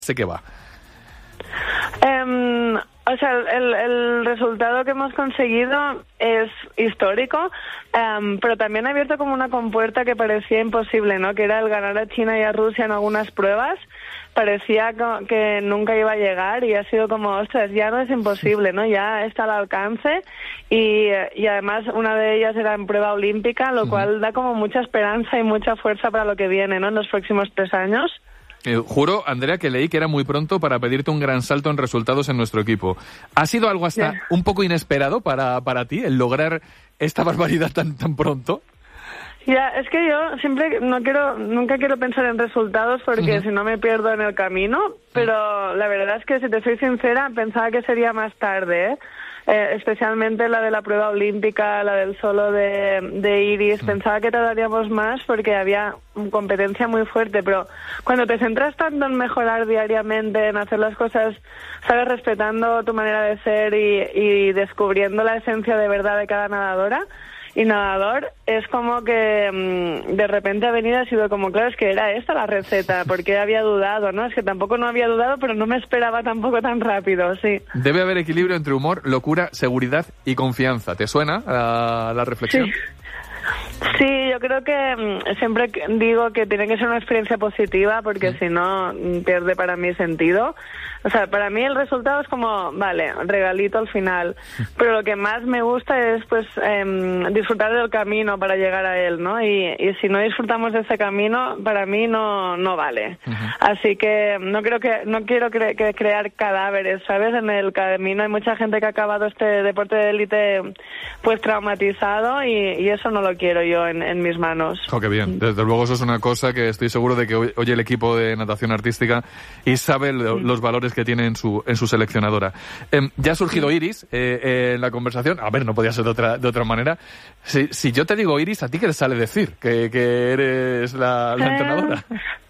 sé que va. O sea, el resultado que hemos conseguido es histórico, pero también ha abierto como una compuerta que parecía imposible, ¿no? Que era el ganar a China y a Rusia en algunas pruebas. Parecía que nunca iba a llegar y ha sido como, ostras, ya no es imposible, ¿no? Ya está al alcance y además una de ellas era en prueba olímpica, lo cual da como mucha esperanza y mucha fuerza para lo que viene, ¿no? En los próximos 3 años. Juro, Andrea, que leí que era muy pronto para pedirte un gran salto en resultados en nuestro equipo. ¿Ha sido algo hasta un poco inesperado para ti el lograr esta barbaridad tan pronto? Ya, es que yo siempre nunca quiero pensar en resultados porque si no me pierdo en el camino, pero la verdad es que, si te soy sincera, pensaba que sería más tarde, especialmente la de la prueba olímpica, la del solo de Iris. Pensaba que tardaríamos más porque había competencia muy fuerte, pero cuando te centras tanto en mejorar diariamente, en hacer las cosas, sabes, respetando tu manera de ser y descubriendo la esencia de verdad de cada nadadora y nadador, es como que de repente ha venido, ha sido como, claro, es que era esta la receta, porque había dudado, ¿no? Es que tampoco no había dudado, pero no me esperaba tampoco tan rápido, sí. Debe haber equilibrio entre humor, locura, seguridad y confianza. ¿Te suena la reflexión? Sí. Sí, yo creo que siempre digo que tiene que ser una experiencia positiva porque si no pierde para mí sentido. O sea, para mí el resultado es como, vale, regalito al final, pero lo que más me gusta es pues disfrutar del camino para llegar a él, ¿no? Y si no disfrutamos de ese camino, para mí no vale. Así que no quiero crear cadáveres, ¿sabes? En el camino hay mucha gente que ha acabado este deporte de élite pues traumatizado y eso no lo quiero yo en mis manos. Oh, qué bien. Desde luego eso es una cosa que estoy seguro de que oye el equipo de natación artística y sabe los valores que tiene en su seleccionadora. Ya ha surgido Iris en la conversación. A ver, no podía ser de otra manera. Si yo te digo Iris, ¿a ti qué te sale decir? ¿Que eres la entrenadora?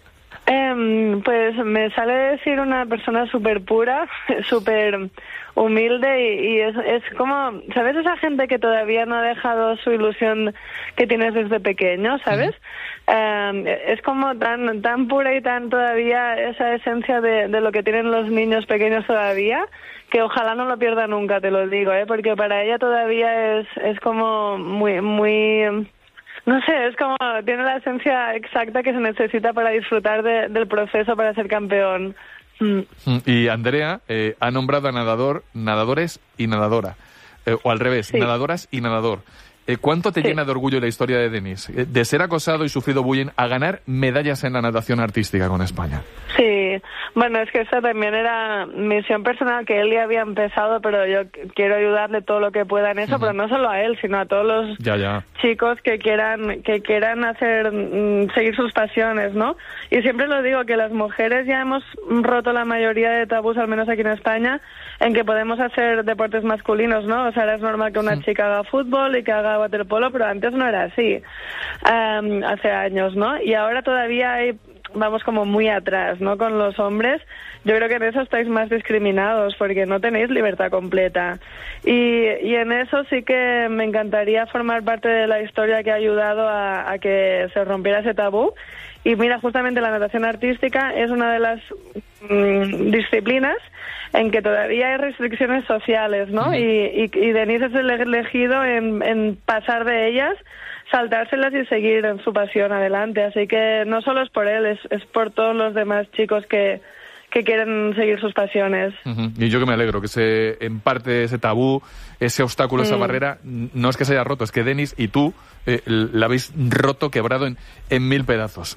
Pues me sale decir una persona súper pura, súper humilde y es como, ¿sabes? Esa gente que todavía no ha dejado su ilusión que tienes desde pequeño, ¿sabes? Es como tan pura y tan todavía esa esencia de lo que tienen los niños pequeños todavía, que ojalá no lo pierda nunca, te lo digo, porque para ella todavía es como muy no sé, es como, tiene la esencia exacta que se necesita para disfrutar del proceso para ser campeón. Y Andrea ha nombrado a nadadores y nadadora. O al revés, sí. Nadadoras y nadador. ¿Cuánto te llena de orgullo la historia de Denis? De ser acosado y sufrido bullying a ganar medallas en la natación artística con España. Sí, bueno, es que esa también era misión personal que él ya había empezado, pero yo quiero ayudarle todo lo que pueda en eso, pero no solo a él, sino a todos los chicos que quieran hacer seguir sus pasiones, ¿no? Y siempre lo digo, que las mujeres ya hemos roto la mayoría de tabús, al menos aquí en España, en que podemos hacer deportes masculinos, ¿no? O sea, ahora es normal que una chica haga fútbol y que haga waterpolo, pero antes no era así, hace años, ¿no? Y ahora todavía vamos como muy atrás, ¿no? Con los hombres, yo creo que en eso estáis más discriminados porque no tenéis libertad completa. Y en eso sí que me encantaría formar parte de la historia que ha ayudado a que se rompiera ese tabú. Y mira, justamente la natación artística es una de las disciplinas en que todavía hay restricciones sociales, ¿no? Y Denis es el elegido en pasar de ellas, saltárselas y seguir en su pasión adelante. Así que no solo es por él, es por todos los demás chicos que quieren seguir sus pasiones. Y yo que me alegro que en parte ese tabú, ese obstáculo, esa barrera, no es que se haya roto, es que Denis y tú la habéis roto, quebrado en 1000 pedazos.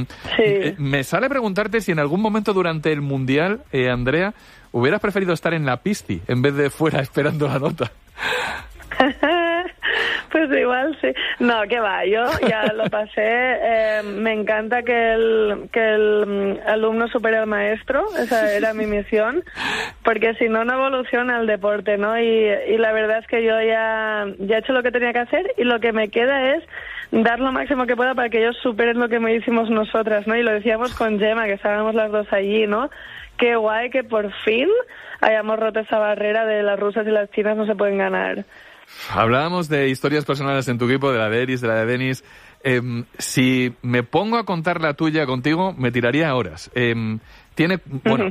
Me sale preguntarte si en algún momento durante el Mundial, Andrea, hubieras preferido estar en la pista en vez de fuera esperando la nota. Pues igual sí. No, que va, yo ya lo pasé. Me encanta que el alumno supere al maestro. Esa era mi misión. Porque si no evoluciona el deporte, ¿no? Y la verdad es que yo ya he hecho lo que tenía que hacer y lo que me queda es dar lo máximo que pueda para que ellos superen lo que me hicimos nosotras, ¿no? Y lo decíamos con Gemma, que estábamos las dos allí, ¿no? Qué guay que por fin hayamos roto esa barrera de las rusas y las chinas no se pueden ganar. Hablábamos de historias personales en tu equipo, de la de Iris, de la de Denis. Si me pongo a contar la tuya contigo, me tiraría horas. tiene, bueno,